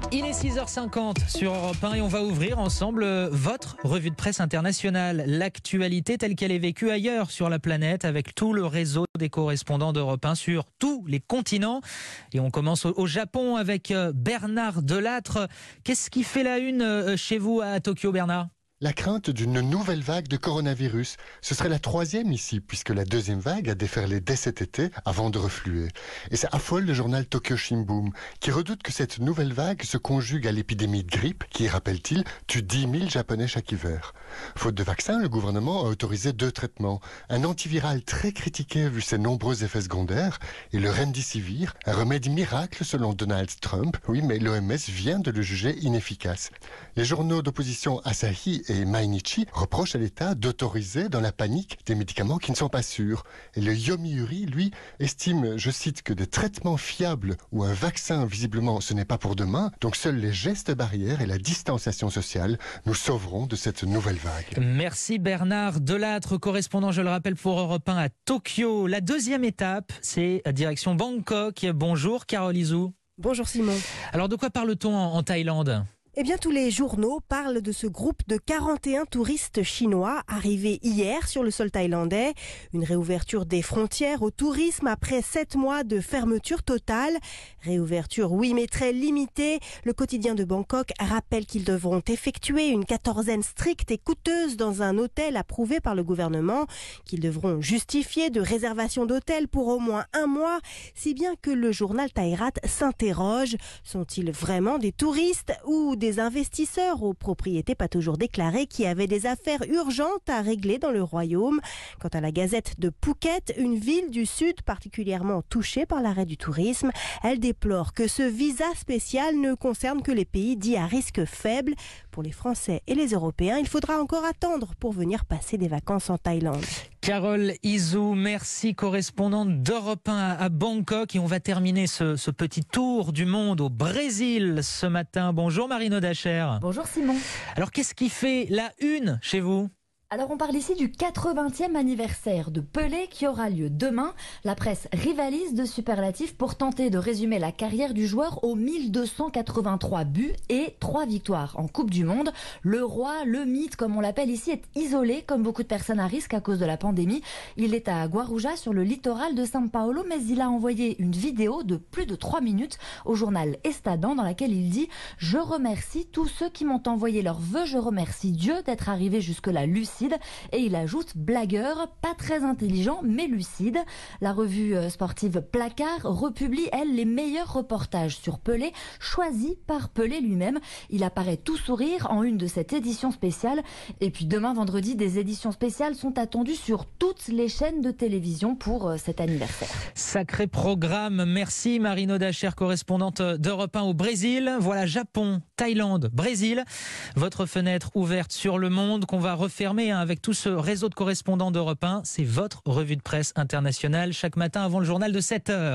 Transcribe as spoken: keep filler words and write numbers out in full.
Il est six heures cinquante sur Europe un et on va ouvrir ensemble votre revue de presse internationale. L'actualité telle qu'elle est vécue ailleurs sur la planète avec tout le réseau des correspondants d'Europe un sur tous les continents. Et on commence au Japon avec Bernard Delattre. Qu'est-ce qui fait la une chez vous à Tokyo, Bernard ? La crainte d'une nouvelle vague de coronavirus. Ce serait la troisième ici, puisque la deuxième vague a déferlé dès cet été avant de refluer. Et ça affole le journal Tokyo Shimbun, qui redoute que cette nouvelle vague se conjugue à l'épidémie de grippe, qui, rappelle-t-il, tue dix mille Japonais chaque hiver. Faute de vaccin, le gouvernement a autorisé deux traitements. Un antiviral très critiqué vu ses nombreux effets secondaires, et le Remdesivir, un remède miracle selon Donald Trump. Oui, mais l'O M S vient de le juger inefficace. Les journaux d'opposition Asahi et Mainichi reprochent à l'État d'autoriser dans la panique des médicaments qui ne sont pas sûrs. Et le Yomiuri, lui, estime, je cite, que des traitements fiables ou un vaccin, visiblement, ce n'est pas pour demain. Donc seuls les gestes barrières et la distanciation sociale nous sauveront de cette nouvelle vague. Merci Bernard Delattre, correspondant, je le rappelle, pour Europe un à Tokyo. La deuxième étape, c'est direction Bangkok. Bonjour Carole Izou. Bonjour Simon. Alors de quoi parle-t-on en, en Thaïlande ? Eh bien, tous les journaux parlent de ce groupe de quarante et un touristes chinois arrivés hier sur le sol thaïlandais. Une réouverture des frontières au tourisme après sept mois de fermeture totale. Réouverture, oui, mais très limitée. Le quotidien de Bangkok rappelle qu'ils devront effectuer une quatorzaine stricte et coûteuse dans un hôtel approuvé par le gouvernement, qu'ils devront justifier de réservation d'hôtel pour au moins un mois, si bien que le journal Thairat s'interroge. Sont-ils vraiment des touristes ou des des investisseurs aux propriétés pas toujours déclarées qui avaient des affaires urgentes à régler dans le royaume? Quant à la Gazette de Phuket, une ville du sud particulièrement touchée par l'arrêt du tourisme, elle déplore que ce visa spécial ne concerne que les pays dits à risque faible. Pour les Français et les Européens, il faudra encore attendre pour venir passer des vacances en Thaïlande. Carole Izou, merci, correspondante d'Europe un à Bangkok. Et on va terminer ce, ce petit tour du monde au Brésil ce matin. Bonjour Marino Dacher. Bonjour Simon. Alors qu'est-ce qui fait la une chez vous ? Alors on parle ici du quatre-vingtième anniversaire de Pelé qui aura lieu demain. La presse rivalise de superlatifs pour tenter de résumer la carrière du joueur aux mille deux cent quatre-vingt-trois buts et trois victoires en Coupe du Monde. Le roi, le mythe comme on l'appelle ici, est isolé comme beaucoup de personnes à risque à cause de la pandémie. Il est à Guarujá sur le littoral de São Paulo, mais il a envoyé une vidéo de plus de trois minutes au journal Estadão dans laquelle il dit « Je remercie tous ceux qui m'ont envoyé leurs vœux, je remercie Dieu d'être arrivé jusque-là lucide ». Et il ajoute blagueur, pas très intelligent mais lucide. La revue sportive Placard republie, elle, les meilleurs reportages sur Pelé choisis par Pelé lui-même. Il apparaît tout sourire en une de cette édition spéciale. Et puis demain vendredi, des éditions spéciales sont attendues sur toutes les chaînes de télévision pour cet anniversaire. Sacré programme. Merci Marino Dacher, correspondante d'Europe un au Brésil. Voilà, Japon, Thaïlande, Brésil. Votre fenêtre ouverte sur le monde qu'on va refermer avec tout ce réseau de correspondants d'Europe un. C'est votre revue de presse internationale chaque matin avant le journal de sept heures.